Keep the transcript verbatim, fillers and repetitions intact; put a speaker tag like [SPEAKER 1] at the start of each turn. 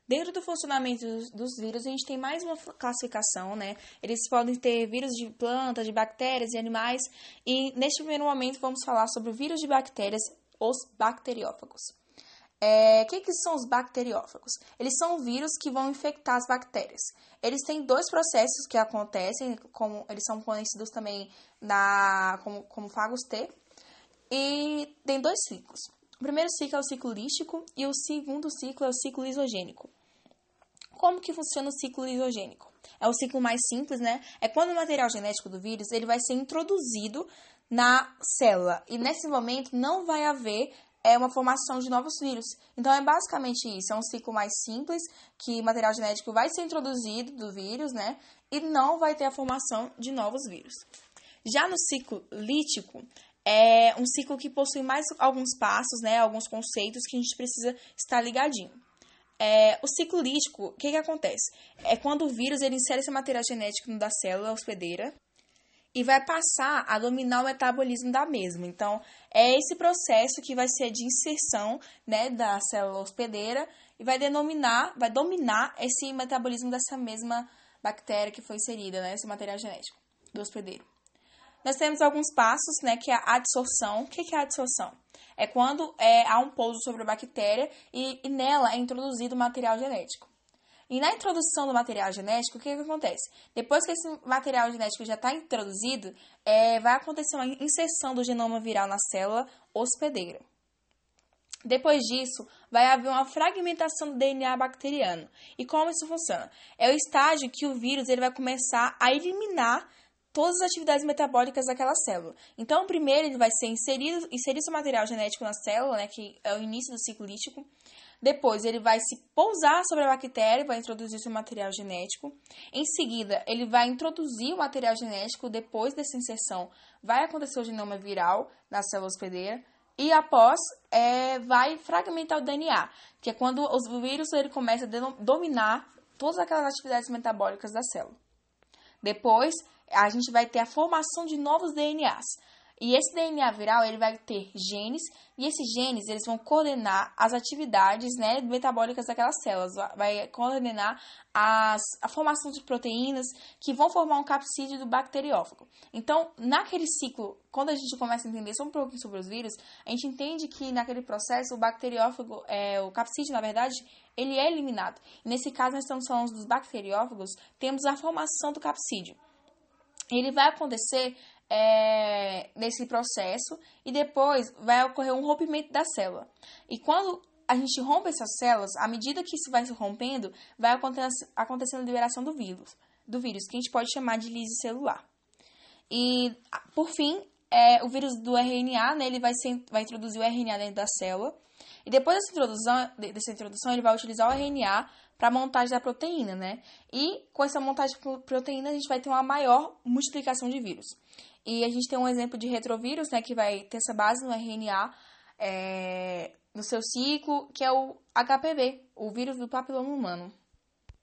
[SPEAKER 1] Dentro do funcionamento dos, dos vírus, a gente tem mais uma classificação, né? Eles podem ter vírus de plantas, de bactérias e animais. E neste primeiro momento vamos falar sobre o vírus de bactérias, os bacteriófagos. É, o que, que são os bacteriófagos? Eles são vírus que vão infectar as bactérias. Eles têm dois processos que acontecem, como eles são conhecidos também na, como, como fagos T, e tem dois ciclos. O primeiro ciclo é o ciclo lístico e o segundo ciclo é o ciclo lisogênico. Como que funciona o ciclo lisogênico? É o ciclo mais simples, né? É quando o material genético do vírus ele vai ser introduzido na célula e nesse momento não vai haver é uma formação de novos vírus. Então, é basicamente isso. É um ciclo mais simples, que o material genético vai ser introduzido do vírus, né? E não vai ter a formação de novos vírus. Já no ciclo lítico, é um ciclo que possui mais alguns passos, né? Alguns conceitos que a gente precisa estar ligadinho. É, o ciclo lítico, o que que acontece? É quando o vírus ele insere esse material genético da célula hospedeira, e vai passar a dominar o metabolismo da mesma. Então, é esse processo que vai ser de inserção, né, da célula hospedeira e vai denominar, vai dominar esse metabolismo dessa mesma bactéria que foi inserida, né, esse material genético do hospedeiro. Nós temos alguns passos, né, que é a adsorção. O que é a adsorção? É quando é, há um pouso sobre a bactéria e, e nela é introduzido o material genético. E na introdução do material genético, o que, que acontece? Depois que esse material genético já está introduzido, é, vai acontecer uma inserção do genoma viral na célula hospedeira. Depois disso, vai haver uma fragmentação do D N A bacteriano. E como isso funciona? É o estágio que o vírus ele vai começar a eliminar todas as atividades metabólicas daquela célula. Então, primeiro ele vai ser inserido, inserir seu material genético na célula, né, que é o início do ciclo lítico. Depois, ele vai se pousar sobre a bactéria, vai introduzir seu material genético. Em seguida, ele vai introduzir o material genético. Depois dessa inserção, vai acontecer o genoma viral na célula hospedeira. E após, é, vai fragmentar o D N A, que é quando o vírus ele começa a dominar todas aquelas atividades metabólicas da célula. Depois, a gente vai ter a formação de novos D N As. E esse D N A viral, ele vai ter genes, e esses genes, eles vão coordenar as atividades, né, metabólicas daquelas células. Vai coordenar as, a formação de proteínas que vão formar um capsídeo do bacteriófago. Então, naquele ciclo, quando a gente começa a entender só um pouquinho sobre os vírus, a gente entende que naquele processo, o bacteriófago, é, o capsídeo, na verdade, ele é eliminado. E nesse caso, nós estamos falando dos bacteriófagos, temos a formação do capsídeo. Ele vai acontecer é, nesse processo e depois vai ocorrer um rompimento da célula. E quando a gente rompe essas células, à medida que isso vai se rompendo, vai acontecendo a liberação do vírus, do vírus, que a gente pode chamar de lise celular. E, por fim, é, o vírus do R N A, né, ele vai, ser, vai introduzir o R N A dentro da célula. E depois dessa introdução, dessa introdução ele vai utilizar o R N A para a montagem da proteína, né? E com essa montagem de proteína, a gente vai ter uma maior multiplicação de vírus. E a gente tem um exemplo de retrovírus, né, que vai ter essa base no R N A é, no seu ciclo, que é o H P V, o vírus do papiloma humano.